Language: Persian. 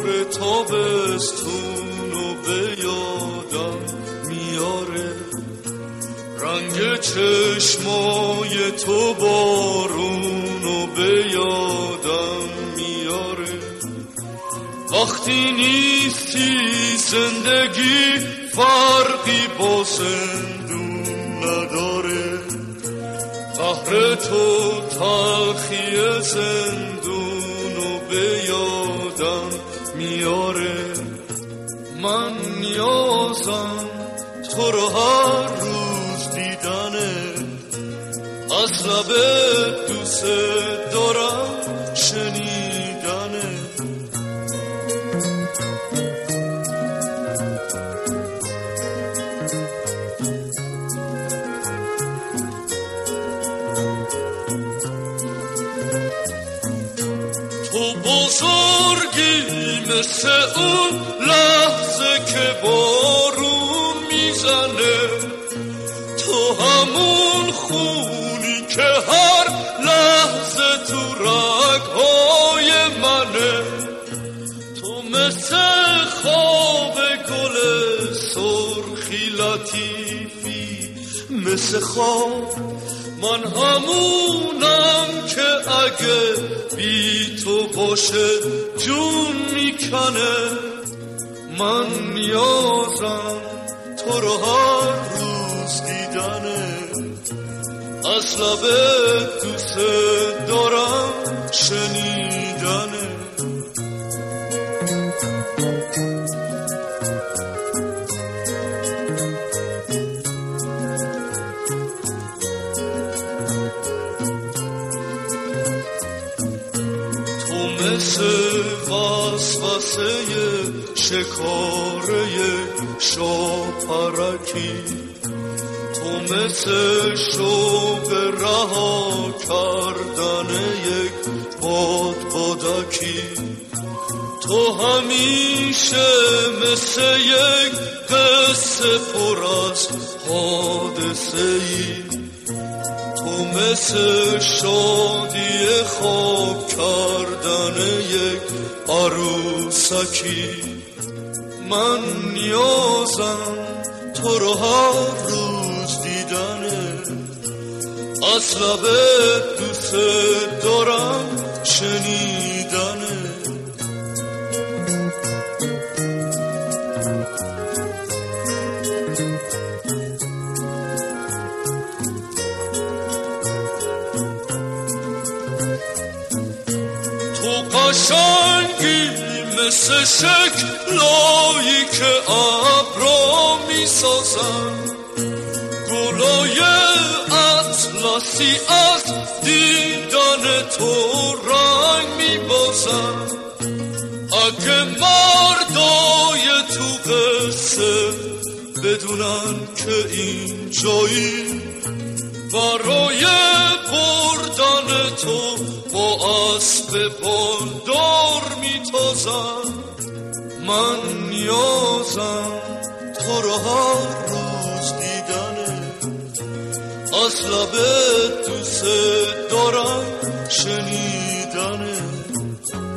بهار تابستونو به یادم میاره، رنگ چشمای تو بارونو به یادم میاره. وقتی نیستی زندگی فرقی با زندون نداره، قهر تو تلخی زندونو به یادم میاره. من نیازم تو رو هر روز دیدنه، از لب دوست دارم شنیدنه. تو بزرگی مثل اون لحظه که بارون میزنه، تو همون خونی که هر لحظه تو رگهای منه. تو مثل خواب گل سرخی لطیفی، مثل خواب من همونم که اگه بی تو باشه جون میکنه. من نیازم تو رو هر روز دیدنه، از لب دوست دارم شنیدنه. مثل وسوسه شکاره شاپرکی، تو مثل شوق رها کردن یک بادبادکی. تو همیشه مثل یک قصه پر از حادثه ای، تو مثل شادی خواب کردن یک عروسکی. من نیازم تو رو هر روز دیدنه، از لب دوست دارم شنیدنه. تو قشنگی مثل شکلایی که ابرا میسازن، گلای اطلسی از دیدن تو رنگ میبازن. اگه مردای تو قصه بدونن که این جایی برای بردن تو با اسب بالدار میتازن. من نیازم تو رو هر روز دیدنه، از لب دوست دارم شنیدنه.